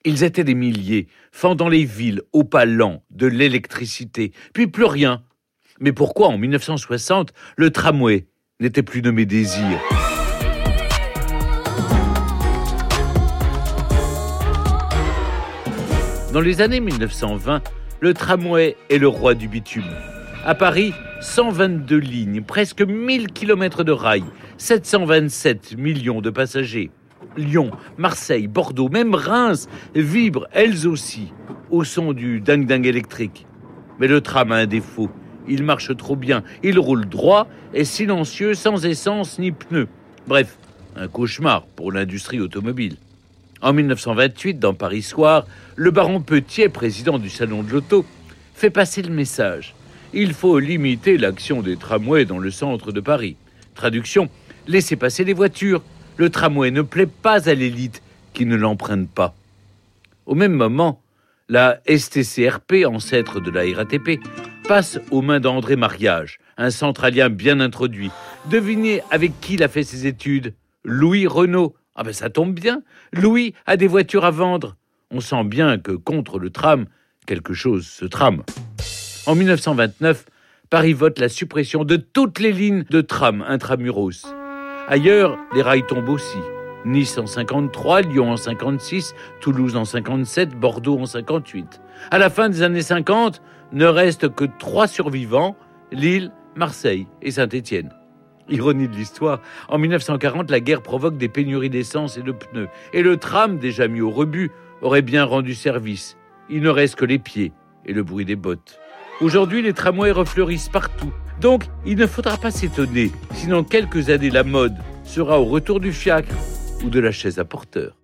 Ils étaient des milliers, fendant les villes au pas lent de l'électricité, puis plus rien. Mais pourquoi, en 1960, le tramway n'était plus nommé Désir ? Dans les années 1920, le tramway est le roi du bitume. À Paris, 122 lignes, presque 1000 km de rails, 727 millions de passagers. Lyon, Marseille, Bordeaux, même Reims vibrent elles aussi au son du ding-ding électrique. Mais le tram a un défaut. Il marche trop bien, il roule droit, est silencieux, sans essence ni pneus. Bref, un cauchemar pour l'industrie automobile. En 1928, dans Paris Soir, le baron Petiet, président du Salon de l'Auto, fait passer le message. Il faut limiter l'action des tramways dans le centre de Paris. Traduction, laissez passer les voitures. Le tramway ne plaît pas à l'élite qui ne l'emprunte pas. Au même moment, la STCRP, ancêtre de la RATP, passe aux mains d'André Mariage, un centralien bien introduit. Devinez avec qui il a fait ses études ? Louis Renault. Ah ben ça tombe bien, Louis a des voitures à vendre. On sent bien que contre le tram, quelque chose se trame. En 1929, Paris vote la suppression de toutes les lignes de tram intramuros. Ailleurs, les rails tombent aussi. Nice en 53, Lyon en 56, Toulouse en 57, Bordeaux en 58. À la fin des années 50, ne restent que 3 survivants, Lille, Marseille et Saint-Étienne. Ironie de l'histoire, en 1940, la guerre provoque des pénuries d'essence et de pneus. Et le tram, déjà mis au rebut, aurait bien rendu service. Il ne reste que les pieds et le bruit des bottes. Aujourd'hui, les tramways refleurissent partout. Donc, il ne faudra pas s'étonner si dans quelques années, la mode sera au retour du fiacre ou de la chaise à porteur.